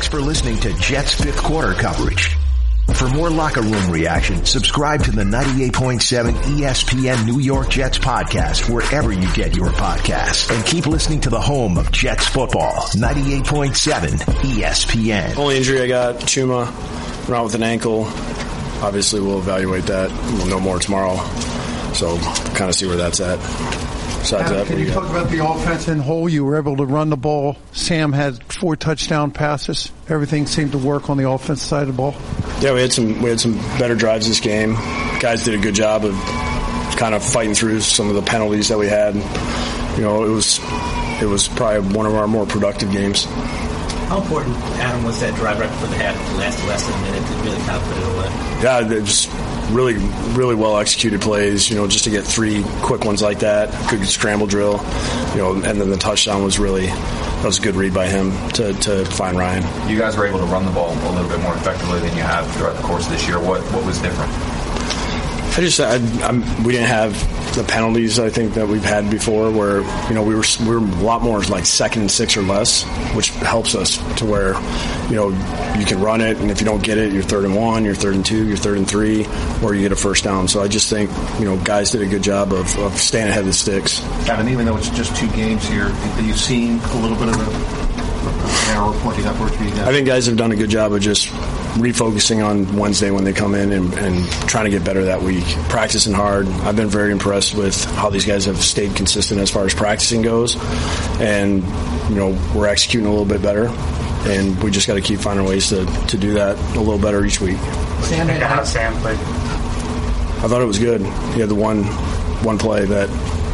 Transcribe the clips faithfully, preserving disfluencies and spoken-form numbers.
Thanks for listening to Jets fifth quarter coverage. For more locker room reaction, subscribe to the ninety-eight point seven E S P N New York Jets podcast wherever you get your podcasts. And keep listening to the home of Jets football, ninety-eight point seven E S P N. Only injury I got, Chuma, went out with an ankle. Obviously, we'll evaluate that. We'll know more tomorrow. So, kind of see where that's at. Besides Adam, that, can you talk about the offense in whole? You were able to run the ball. Sam had four touchdown passes. Everything seemed to work on the offense side of the ball. Yeah, we had some we had some better drives this game. Guys did a good job of kind of fighting through some of the penalties that we had. You know, it was it was probably one of our more productive games. How important, Adam, was that drive right before the half to last less than a minute to really kind of put it away? Yeah, it was really, really well executed plays, you know, just to get three quick ones like that, good scramble drill, you know, and then the touchdown was really, that was a good read by him to, to find Ryan. You guys were able to run the ball a little bit more effectively than you have throughout the course of this year. What what was different? I just, I, I'm, we didn't have the penalties, I think, that we've had before where, you know, we were, we were a lot more like second and six or less, which helps us to where, you know, you can run it, and if you don't get it, you're third and one, you're third and two, you're third and three, or you get a first down. So I just think, you know, guys did a good job of, of staying ahead of the sticks. Kevin, even though it's just two games here, have you seen a little bit of a arrow pointing upward for you guys? I think guys have done a good job of just refocusing on Wednesday when they come in and, and trying to get better that week. Practicing hard. I've been very impressed with how these guys have stayed consistent as far as practicing goes. And, you know, we're executing a little bit better. And we just got to keep finding ways to, to do that a little better each week. Sam, how Sam played? I thought it was good. He had the one one play that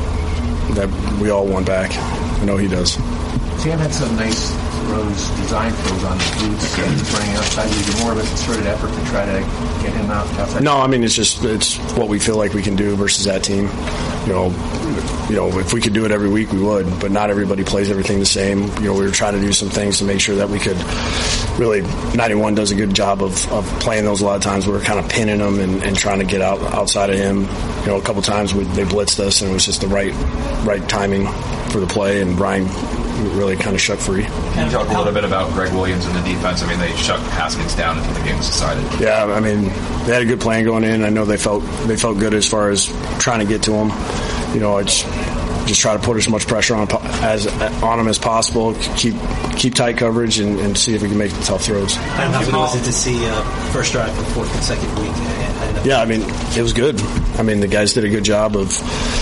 that we all want back. I know he does. Sam had some nice throws, design throws on the boots. He's running outside. You do more of a concerted effort to try to get him out outside. No, I mean it's just it's what we feel like we can do versus that team. You know, you know, if we could do it every week, we would. But not everybody plays everything the same. You know, we were trying to do some things to make sure that we could really. ninety-one does a good job of, of playing those a lot of times. We were kind of pinning him and, and trying to get out outside of him. You know, a couple times we, they blitzed us, and it was just the right right timing for the play. And Brian really kind of shook free. Can you talk a little bit about Greg Williams and the defense? I mean, they shut Haskins down until the game was decided. Yeah, I mean, they had a good plan going in. I know they felt they felt good as far as trying to get to him. You know, it's just try to put as much pressure on as on him as possible. Keep keep tight coverage and, and see if we can make the tough throws. How good was it to see uh, first drive for the fourth consecutive week? Yeah, I mean, it was good. I mean, the guys did a good job of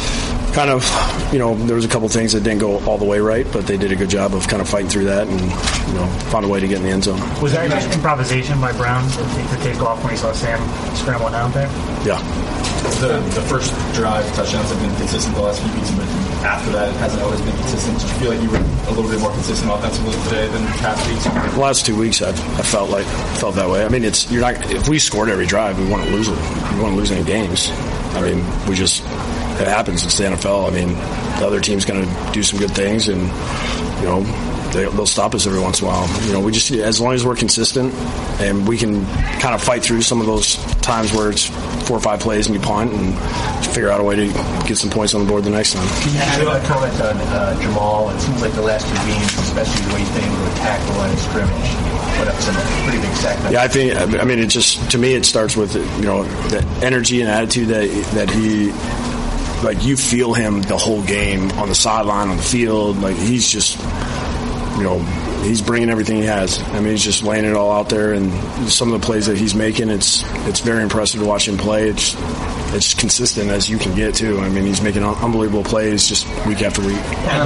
kind of, you know, there was a couple things that didn't go all the way right, but they did a good job of kind of fighting through that and, you know, found a way to get in the end zone. Was that just improvisation by Brown to take off when he saw Sam scramble down there? Yeah. The, the first drive touchdowns have been consistent the last few weeks, but after that, it hasn't always been consistent. Did you feel like you were a little bit more consistent offensively today than past weeks? The last two weeks, I've, I felt like felt that way. I mean, it's you're not. If we scored every drive, we want to lose it. We want to lose any games. I mean, we just it happens. It's the N F L. I mean, the other team's going to do some good things, and you know. They, they'll stop us every once in a while. You know, we just as long as we're consistent and we can kind of fight through some of those times where it's four or five plays and you punt and figure out a way to get some points on the board the next time. Can you add a comment on uh, Jamal? It seems like the last two games, especially the way he's been able to attack the line of scrimmage, put up some pretty big sack. Yeah, I think. I mean, it just to me it starts with you know the energy and attitude that that he. Like you feel him the whole game on the sideline, on the field. Like he's just, you know, he's bringing everything he has. I mean, he's just laying it all out there, and some of the plays that he's making, it's it's very impressive to watch him play. It's it's consistent as you can get too. I mean, he's making unbelievable plays just week after week. Yeah,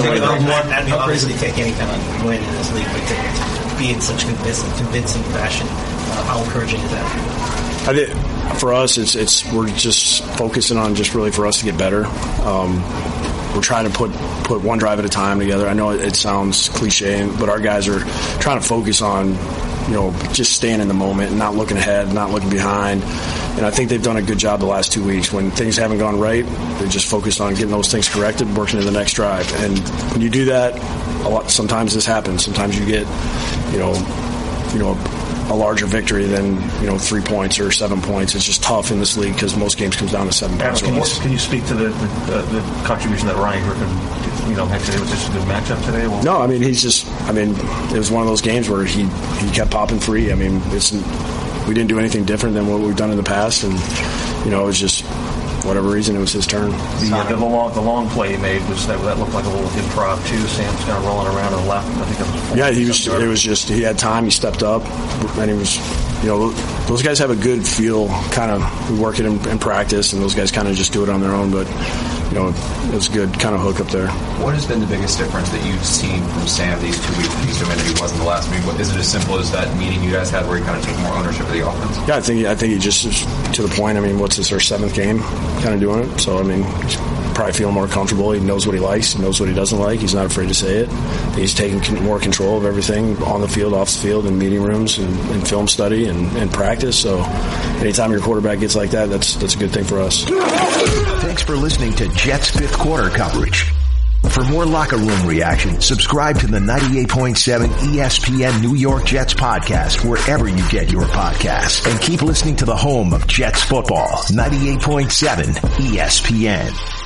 I mean, obviously, take any kind of win in this league, but to be in such convincing, convincing fashion, uh, how encouraging is that for you? I think for us, it's it's we're just focusing on just really for us to get better. Um, we're trying to put put one drive at a time together. I know it, it sounds cliche, but our guys are trying to focus on, you know, just staying in the moment and not looking ahead, not looking behind. And I think they've done a good job the last two weeks. When things haven't gone right, they're just focused on getting those things corrected, working to the next drive. And when you do that, a lot, sometimes this happens. Sometimes you get, you know, you know. a larger victory than you know three points or seven points. It's just tough in this league because most games comes down to seven points. Can you, can you speak to the, the, the contribution that Ryan Griffin you know, heck, it was just a good matchup today? Well, no, I mean, he's just, I mean, it was one of those games where he, he kept popping free. I mean, it's, we didn't do anything different than what we've done in the past, and, you know, it was just, whatever reason, it was his turn. The, uh, the, long, the long play he made, was that, that looked like a little improv, too. Sam's kind of rolling around to the left. I think it was yeah, he was, it was just, he had time, he stepped up, and he was, you know, those guys have a good feel, kind of, we work it in, in practice, and those guys kind of just do it on their own, but, you know, it was good kind of hook up there. What has been the biggest difference that you've seen from Sam these two weeks that he's come in that he wasn't the last meeting? Is it as simple as that meeting you guys had where he kind of took more ownership of the offense? Yeah, I think I think he just is to the point. I mean, what's this, our seventh game kind of doing it? So, I mean, he's probably feeling more comfortable. He knows what he likes. He knows what he doesn't like. He's not afraid to say it. He's taking more control of everything on the field, off the field, in meeting rooms, and, and film study, and, and practice. So anytime your quarterback gets like that, that's that's a good thing for us. Thanks for listening to Jets Fifth Quarter coverage. For more locker room reaction, subscribe to the ninety-eight point seven E S P N New York Jets podcast wherever you get your podcasts. And keep listening to the home of Jets football, ninety-eight point seven E S P N.